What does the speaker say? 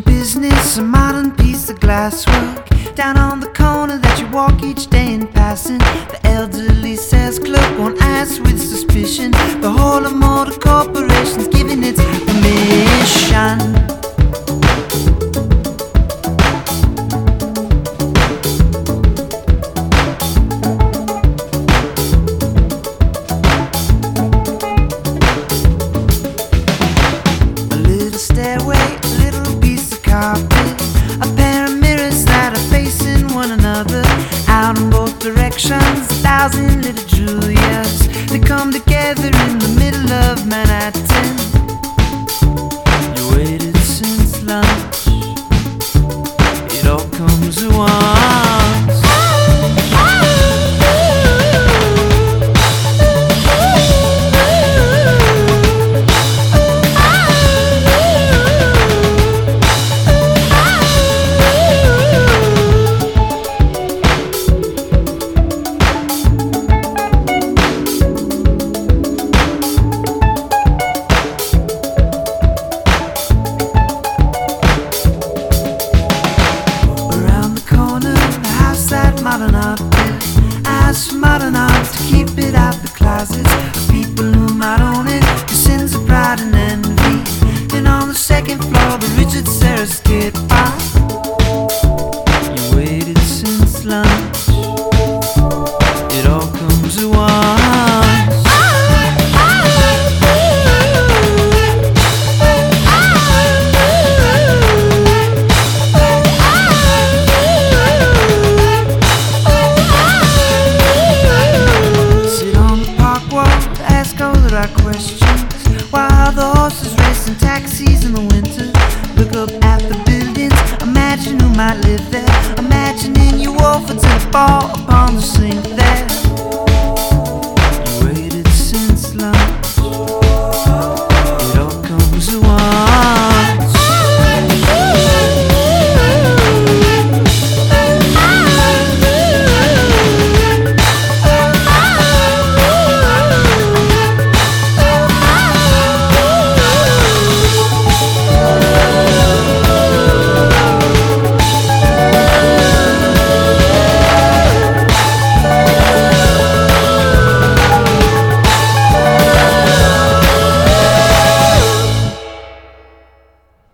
business, a modern piece of glasswork down on the corner that you walk each day in passing. The elderly sales clerk won't ask with suspicion. The whole of motor corporation's giving its permission. Stairway, a little piece of carpet, a pair of mirrors that are facing one another. Out in both directions, 1,000 little Julias. They come together in the middle of Manhattan. You waited since lunch. It all comes at once. Modern art, ask for modern art to keep it out the closets. People who might own it, the sins of pride and envy. And on the second floor, the Richard Serra skate park. You waited since lunch. It all comes at once. Questions. Why are the horses racing taxis in the winter? Look up at the buildings, imagine who might live there. Imagining you offer to fall upon the sink there.